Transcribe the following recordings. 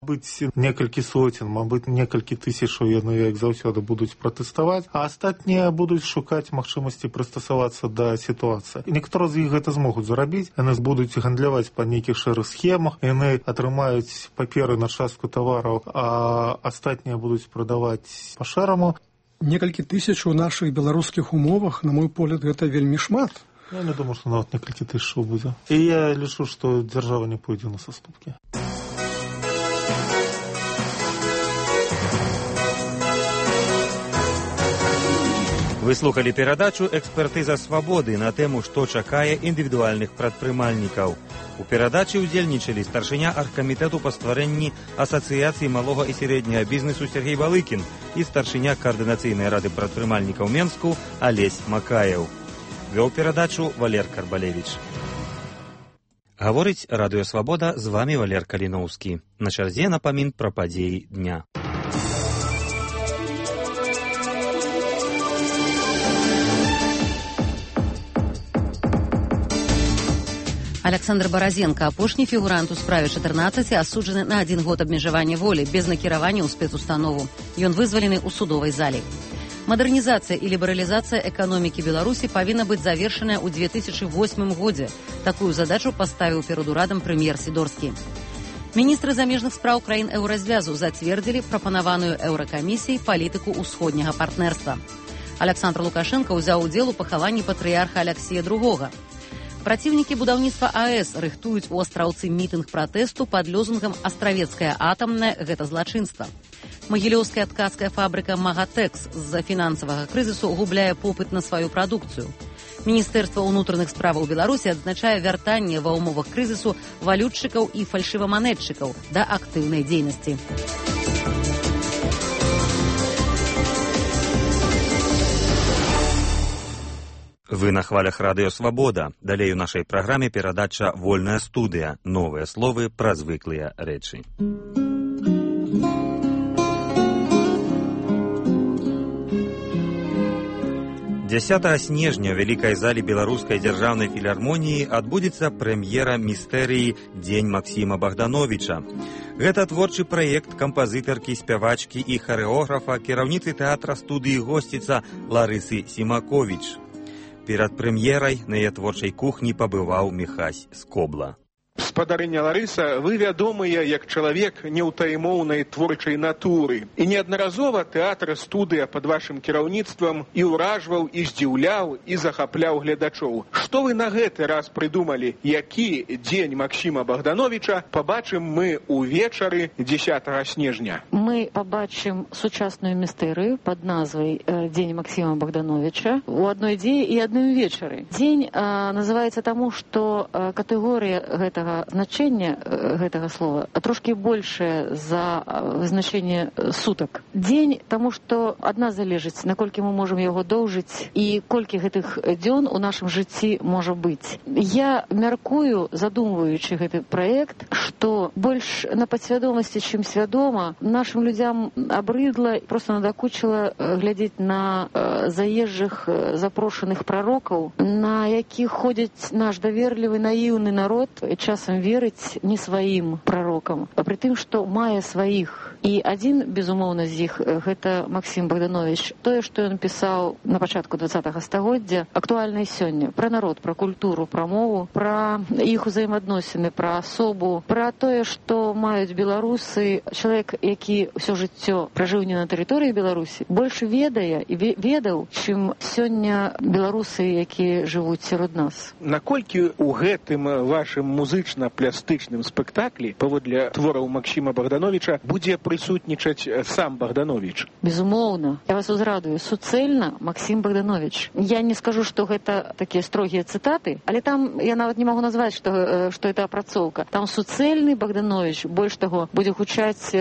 Быць некалькі сотен, мабыць, некалькі тысячаў яны, як заўсёды, будуць пратэставаць, а астатнія будуць шукаць магчымасці прыстасавацца да сітуацыі. Некаторыя з іх гэта змогуць зарабіць, яны будуць гандляваць па нейкіх шэрых схемах, яны атрымаюць паперы на частку тавараў, а астатнія будуць прадаваць па-шэраму. Некалькі тысяч у нашых беларускіх умовах, на мой погляд, гэта вельмі шмат. Я не думаю, што нават некалькі тысячаў будзе. І я лічу, што дзяржава не пойдзе на саступкі. Вы слухали перадачу «Экспертыза свабоды» на тэму «Што чакае індывідуальных прадпрымальнікаў». У перадачы ўдзельнічалі старшыня аргкамітэту па стварэнні Асацыяцыі малога і сярэдняга бізнесу Сергей Балыкін і старшыня Каардынацыйнай рады прадпрымальнікаў Менску Алесь Макаеў. Вёў перадачу Валер Карбалевіч. Гаворыць Радыё Свабода, з вамі Валер Каліноўскі. На чарзе напамін пра падзеі дня. Александр Баразенко, апошні фігурант у справе 14, асуджаны на 1 год абмежавання волі без накіравання ў спецустанову. Ён вызвалены ў судовай зале. Мадэрнізацыя і лібералізацыя эканомікі Беларусі павінна быць завершаная ў 2008 годзе. Такую задачу паставіў перад урадам прэм'ер Сідорскі. Міністры замежных спраў краін еўразвязу зацвердзілі прапанаваную еўракамісіяй палітыку ўсходняга партнерства. Александр Лукашенко ўзяў удзел у пахаванні патрыярха Аляксія II. Праціўнікі будаўніцтва АЭС рыхтуюць у астраўцы мітынг пратэсту пад лёзунгам «Астравецкая атамная – гэта злачынства». Магілёўская ткацкая фабрыка «Магатэкс» з-за фінансавага крызісу губляе попыт на сваю прадукцыю. Міністэрства ўнутраных справаў Беларусі адзначае вяртанне ва ўмовах крызісу валютчыкаў і фальшываманетчыкаў да актыўнай дзейнасці. Вы на хвалях Радыё Свабода. Далей у нашай праграме перадача «Вольная студыя». Новыя словы пра звыклыя рэчы. 10 снежня ў вялікай зале беларускай дзяржаўнай філармоніі адбудзецца прэм'ера містэрыі «Дзень Максіма Богдановича». Гэта творчы праект кампазітаркі, спявачкі і харэографа, кіраўніцы тэатра-студыі «Госціца» Ларысы Сімаковіч. Перад прэм'ерай на яе творчай кухні пабываў Міхась Скобла. Спадарыня Ларыса, вы вядомыя як чалавек неўтаймоўнай творчай натуры. І неаднаразова тэатр-студыя пад вашым кіраўніцтвам і ўражваў, і здзіўляў, і захапляў гледачоў. Што вы на гэты раз прыдумалі, які дзень Максіма Богдановича пабачым мы увечары 10 снежня? Мы пабачым сучасную містэрыю пад назвай «Дзень Максіма Богдановича» у адной дзеі і адным вечары. Дзень называецца таму, што катэгорыя гэтага значэння гэтага слова трошкі большае за значэнне сутак. Дзень, таму што ад нас залежыць, наколькі мы можам яго доўжыць і колькі гэтых дзён у нашым жыцці можа быць. Я мяркую, задумваючы гэты праект, што больш на падсвядомасці, чым свядома, нашым людзям абрыдла, проста надакучыла глядзець на заезжых запрошаных прарокаў, на якіх ходзіць наш даверлівы, наіўны народ, часам верыць не сваім прарокам, а пры тым, што мае сваіх. І адзін, безумоўна, з іх, гэта Максім Богданович. Тое, што ён пісаў на пачатку 20-го стагоддзя, актуальна і сёння. Пра народ, пра культуру, пра мову, пра іх узаемаадносіны, пра асобу, пра тое, што маюць беларусы. Чалавек, які ўсё жыццё пражыў не на тэрыторыі Беларусі, больш ведае і ведаў, чым сёння беларусы, якія жывуць сярод нас. Наколькі ў гэтым вашым музычна-плястычным спектаклі, паводле твораў Максіма Богдановича, будзе прысутнічаць сам Богданович? Безумоўна. Я вас узрадую. Суцэльна Максім Богданович. Я не скажу, што гэта такія строгія цытаты, але там я нават не магу назваць, што это апрацоўка. Там суцэльны Богданович. Больш таго, будзе гучаць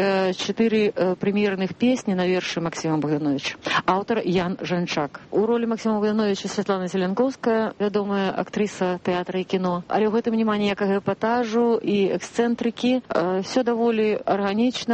4 прэм'ерных песні на вершы Максіма Богдановича. Аўтар Ян Жанчак. У ролі Максіма Богдановича Святлана Зеленковская, вядомая актрыса тэатра і кіно. Але ў гэтым няма ніякага эпатажу і эксцэнтрыкі. Все даволі арганічна, лагічна,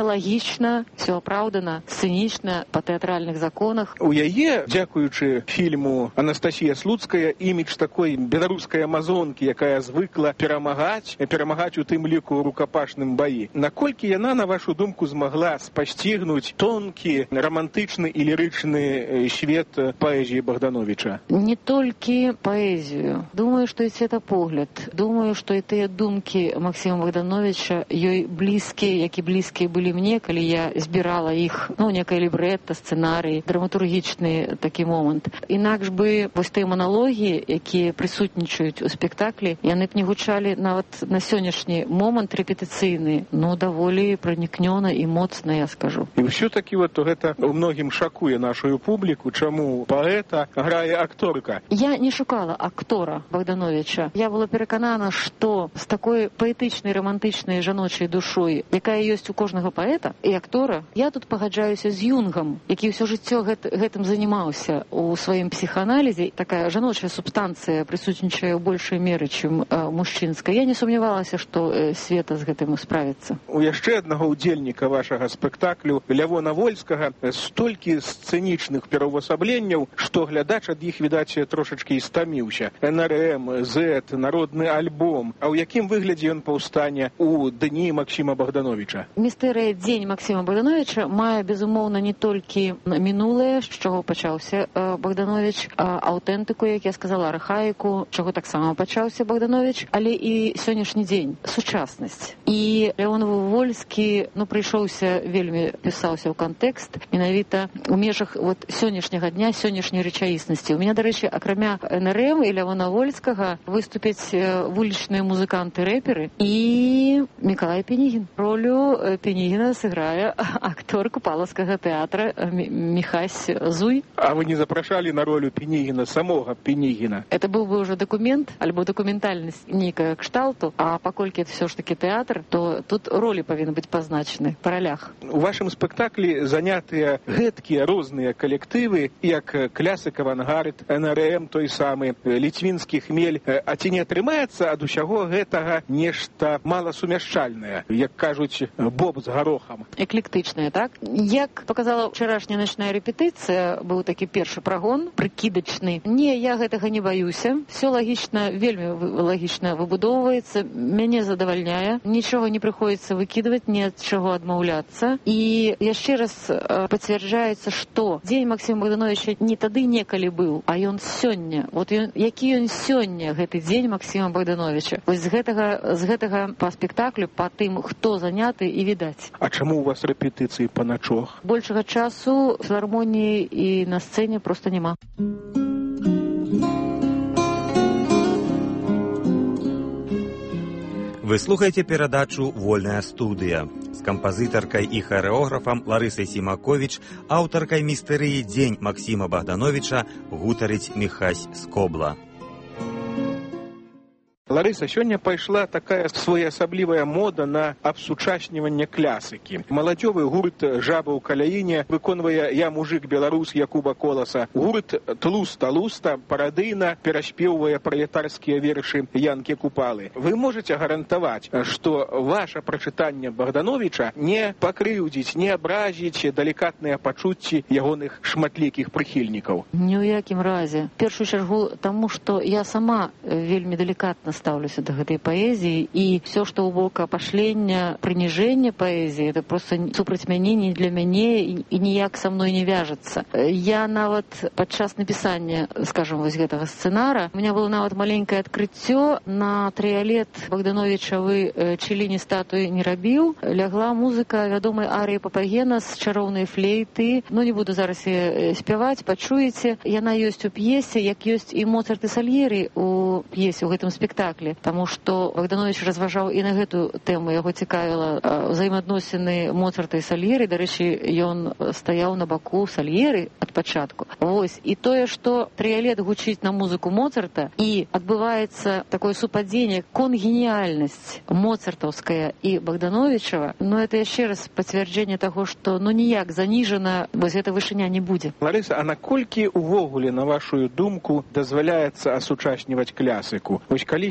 логічна, все апраўдана, сцэнічна, па тэатральных законах. У яе, дзякуючы фільму Анастасія Слуцкая, імідж такой беларускай амазонкі, якая звыкла перамагаць у тым ліку ў рукапашным баі. Наколькі яна, на вашу думку, змагла спасцігнуць тонкі, романтычны і лірычны свет паэзіі Богдановича? Не толькі паэзію. Думаю, што і светапогляд. Думаю, што і тыя думкі Максіма Богдановича ёй блізкія, як і блізкія былі мне, калі я збірала іх, некае лібрэтта, сцэнарый, драматургічны такі момант. Інакш бы вось тыя маналогі, якія прысутнічаюць у спектаклі, яны б не гучалі нават на сённяшні момант рэпетыцыйны, даволі пранікнёна і моцна, я скажу. І ўсё-такі гэта у многім шакуе нашу публіку, чаму паэта грае акторка. Я не шукала актора Богдановича. Я была пераканана, што з такой паэтычнай, романтычнай жаночай душой, якая ёсць у кожнага паэта і актора, я тут пагаджаюся з Юнгам, які ўсё жыццё гэтым занимаўся у сваім псіхааналізе. Такая жаночая субстанцыя прысутнічае ў большай меры, чым мужчынская. Я не сумнявалася, што Света з гэтым справіцца. У яшчэ аднаго удзельніка вашага спектаклю, Лявона Вольскага, столькі сцэнічных пераўвасабленняў, што глядач ад іх, відаць, трошачкі стаміўся. НРМ, Z, народны альбом. А ў якім выглядзе ён паўстане у дні Максіма Богдановича? Містэрыя «Дзень Максіма Богдановича» мае, безумоўна, не толькі мінулае, з чаго пачаўся Богданович, аўтэнтыку, як я сказала, архаіку, чаго таксама пачаўся Богданович, але і сённяшні дзень, сучаснасць. І Лявон Вольскі, прыйшоўся, вельмі пісаўся ў кантэкст, менавіта у межах сённяшняга дня, сённяшняй рэчаіснасці. У мяне, дарэчы, акрамя НРМ і Лявона Вольскага выступяць вулічныя музыканты-рэперы і Мікалай Пенігін. Ролю Пенігіна сыграе актор Купалаўскага тэатра Міхась Зуй. А вы не запрашалі на ролю Пенігіна, самога Пенігіна? Это быў бы ўжо дакумент, альбо дакументальнасць нейкая кшталту, а паколькі это все ж таки тэатр, то тут ролі павінны быць пазначаны па ролях. У вашым спектаклі занятыя гэткія розныя калектывы, як Клясык Авангард, НРМ той самы, Ліцвінскі Хмель. А ці не атрымаецца ад усяго гэтага нешта маласумяшчальнае, як кажуць, боб з гарохам? Эклектычнае, так? Як показала вчарашняя начная рэпетыцыя, быў такі першы прагон, прыкідачны. Не, я гэтага не баюся. Все лагічна, вельмі лагічна выбудоўваецца, мяне задавальняе. Нічога не прыходзіцца выкідваць, ні ад чаго адмаўляцца. І яшчэ раз пацвярджаецца, што дзень Максіма Богдановича не тады некалі быў, а ён сёння. Які ён сёння, гэты дзень Максіма Богдановича. Вось з гэтага па спектаклю, па тым, хто заняты, і відаць. А чаму у вас рэпетыцыі па начох? Большага часу філармоніі і на сцэне проста няма. Вы слухаеце перадачу «Вольная студыя» з кампазітаркай і харэографам Ларысай Сімаковіч, аўтаркай містэрыі «Дзень Максіма Богдановича» гутарыць Міхась Скобла. Ларыса, сёння пайшла такая своеасаблівая мода на абсучасніванне клясыкі. Маладзёвы гурт «Жаба ў каляіне» выконвае «Я мужик беларус» Якуба Коласа. Гурт «Тлуста-луста» парадыйна пераспеўвае пралетарскія вершы Янкі Купалы. Вы можаце гарантаваць, што ваша прачытанне Богдановича не пакрыўдзіць, не абразіць далікатныя пачуцці ягоных шматлікіх прыхільнікаў? Ні ў якім разе. В першую чаргу таму, што я сама вельмі далікатна ставлюся да гэтай паэзіі, і все, што ў бок апашлення, прыніжэння паэзіі, это просто супраць мяне, не для мяне і ніяк са мной не вяжацца. Я нават падчас напісання, скажем, вось гэтага сцэнара, у меня было нават маленькае адкрыццё. На трыялет Богдановичавы Челіні статуі не рабіў. Лягла музыка вядомай арыі Папагена з чароўнай флейты. Не буду зараз спяваць, пачуеце. Яна ёсць у п'есе, як ёсць і Моцарт і Сальері у п'есе, у гэтым спектаклі. Таму што Богданович разважаў і на гэту тэму. Яго цікавіла ўзаемаадносіны Моцарта і Сальері. Дарэчы, ён стаяў на баку Сальері ад пачатку. Вось. І тое, што трыялет гучыць на музыку Моцарта і адбываецца такое супадзенне, конгеніальнасць моцартаўская і Богдановичава, это яшчэ раз пацвярджэнне таго, што ніяк заніжана вось гэта вышыня не будзе. Ларыса, а наколькі увогуле, на вашу думку, дазваляецца асучасніваць клясыку? Вось калісьці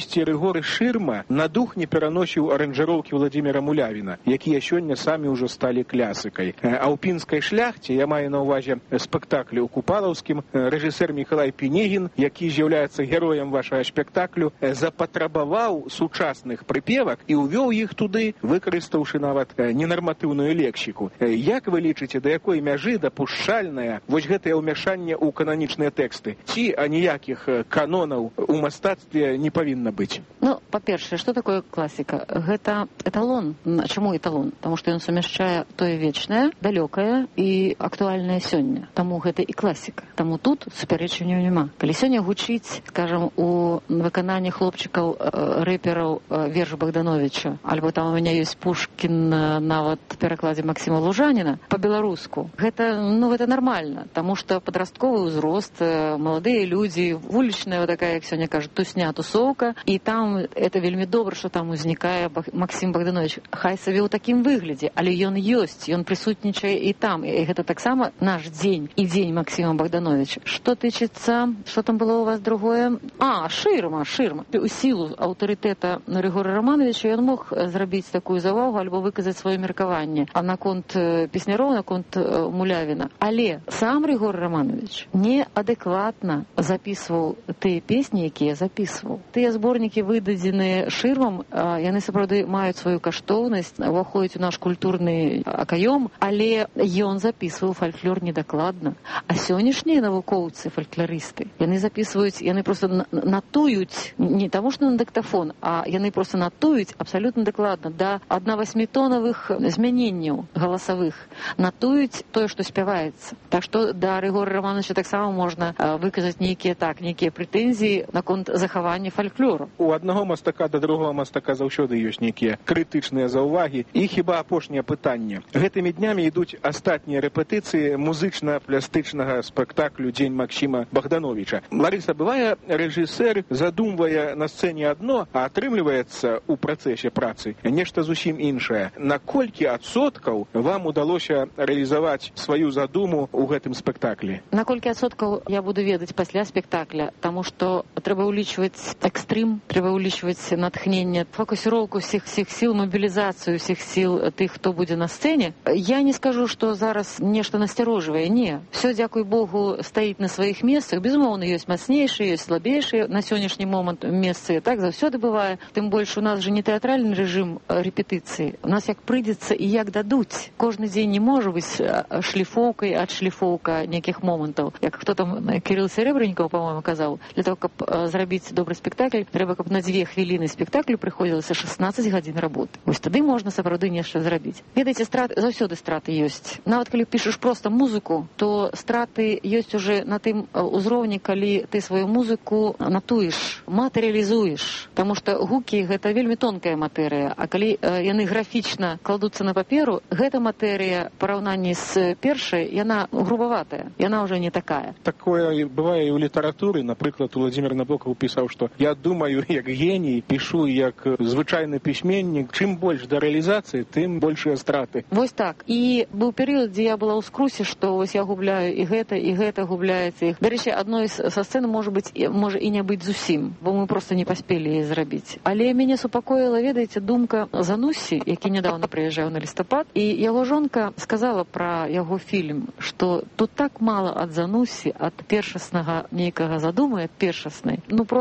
калісьці Рыгоры Шырма на дух не пераносіў аранжыроўкі Владзіміра Мулявіна, якія сёння самі ўжо сталі клясыкай. А ў пінскай шляхце, я маю на ўвазе спектаклі ў Купалаўскім, рэжысэр Мікалай Пінегін, які з'яўляецца героем вашага спектаклю, запатрабаваў сучасных прыпевак і ўвёў іх туды, выкарыстаўшы нават ненарматыўную лексіку. Як вы лічыце, да якой мяжы дапушчальнае вось гэтае ўмяшанне ў кананічныя тэксты? Ці аніякіх канонаў у мастацтве не павінна быць? Ну, па-першае, што такое класіка? Гэта эталон. Чаму эталон? Таму што ён сумяшчае тое вечнае, далёкае і актуальнае сёння. Таму гэта і класіка. Таму тут супярэчанняў няма. Калі сёння гучыць, скажам, у выкананні хлопчыкаў рэпераў верш Богдановича, альбо там у меня ёсць Пушкін нават в перакладзе Максима Лужаніна па-беларуску. Гэта нармальна, таму што падрастковы ўзрост, маладыя людзі, вулічная вот такая, як сёння кажуць, тусня, тусоўка, і там это вельмі добра, што там узнікае Максим Богданович. Хай сабе ў такім выглядзе, але ён ёсць, ён прысутнічае і там. І гэта таксама наш дзень і дзень Максима Богдановича. Што тычыцца, што там было у вас другое? Шырма. У сілу аўтарытэта Рыгора Романовича ён мог зрабіць такую завагу альбо выказаць сваё меркаванне наконт песняроў, наконт Мулявіна. Але сам Рыгор Романович неадэкватна запісваў тыя песні, якія запісваў. Тыя зборнікі, выдадзеныя Шырмам, яны сапраўды маюць сваю каштоўнасць, уваходзяць у наш культурны акаём, але ён запісваў фальклор недакладна. А сённяшнія навукоўцы, фальклорысты, яны запісваюць, яны проста натуюць, не таму што на дыктафон, а яны проста натуюць абсалютна дакладна, да 1/8-тонавых змяненняў галасавых. Натуюць тое, што спяваецца. Так што да Рыгора Романовича таксама можна выказаць нейкія прэтэнзіі наконт захавання фальклору. У аднаго мастака да другога мастака заўсёды ёсць нейкія крытычныя заўвагі. І хіба апошняе пытанне. Гэтымі днямі ідуць астатнія рэпетыцыі музычна-пластычнага спектаклю «Дзень Максима Богдановича». Ларыса, бывае, рэжысэр задумвае на сцэне адно, а атрымліваецца ў працэсе працы нешта зусім іншае. На колькі адсоткаў вам удалося рэалізаваць сваю задуму ў гэтым спектаклі? На колькі адсоткаў я буду ведаць пасля спектакля, таму што трэба ўлічваць экстрым, трэба ўлічваць натхненне, фокусіроўку ўсіх сіл, мабілізацыю ўсіх сіл тых, хто будзе на сцэне. Я не скажу, што зараз нешта насцярожвае. Не. Всё, дзякуй Богу, стаіць на сваіх месцах. Безумоўна, ёсць мацнейшыя, ёсць слабейшыя на сённяшні момант месцы. Так заўсёды бывае. Тым больш у нас же не тэатральны рэжым рэпетыцыі. У нас як прыйдзецца і як дадуць. Кожны дзень не можа быць шліфоўкай, адшліфоўка нейкіх момантаў. Як хто там, Кірыл Серебрэннікаў, па-моему, казаў, для того, каб зрабіць добры спектакль, трэба, каб на 2 хвіліны спектаклю прыходзілася 16 гадзін работы. Вось тады можна сапраўды нешта зрабіць. Ведаеце, заўсёды страты ёсць. Нават калі пішаш проста музыку, то страты ёсць уже на тым узроўні, калі ты сваю музыку натуеш, матэрыялізуеш. Таму што гукі — гэта вельмі тонкая матэрыя, а калі яны графічна кладуцца на паперу, гэта матэрыя в параўнанні з першай, яна грубаватая, яна ўжо не такая. Такое бывае і ў літаратуры. Напрыклад, Владзімір Набокаў пісаў, што я думаю як геній, пішу як звычайны пісьменнік. Чым больш да рэалізацыі, тым большыя страты. Вось так. І быў перыяд, дзе я была ў скрусе, што вось я губляю і гэта губляецца. Дарэчы, адной са сцэн можа і не быць зусім, бо мы проста не паспелі яе зрабіць. Але мяне супакоіла, ведаеце, думка Зануссі, які нядаўна прыязджаў на лістапад, і яго жонка сказала пра яго фільм, што тут так мала ад Зануссі, ад першаснага нейкага задумы, ад першаснай.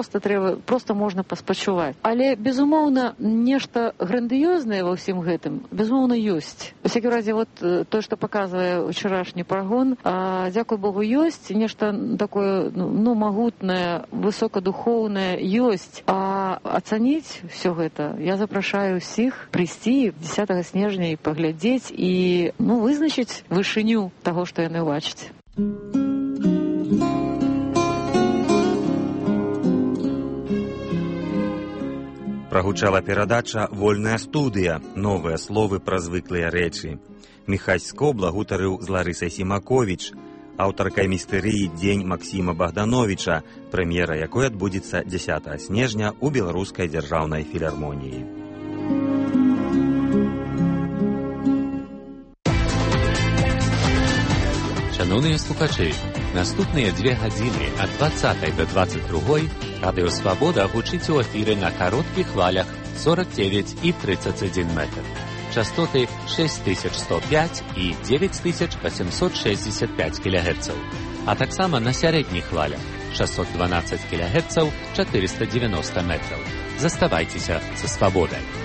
Проста можна паспачуваць. Але, безумоўна, нешта грандыёзнае ва ўсім гэтым, безумоўна, ёсць. У всякім разе, вот то, што паказвае ўчарашні прагон, дзякуй Богу, ёсць, нешта такое, магутнае, высокадухоўнае ёсць. А ацаніць всё гэта я запрашаю ўсіх прыйсці 10 снежня і паглядзець і, вызначыць вышыню таго, што яны ўбачаць. Прагучала перадача «Вольная студыя. Новыя словы пра звыклыя рэчы». Міхась Скобла гутарыў з Ларысай Сімаковіч, аўтаркай містэрыі «Дзень Максіма Богдановича», прэм'ера якой адбудзецца 10 снежня ў Беларускай дзяржаўнай філармоніі. Шановні слухачі, Наступныя 2 гадзіны ад 20 до 22 радыё «Свабода» гучыць у эфіры на кароткіх хвалях 49 і 31 метр. Частоты 6105 і 9865 кГц, а таксама на сярэдніх хвалях 612 кГц, 490 метраў. Заставайцеся са «Свабодай».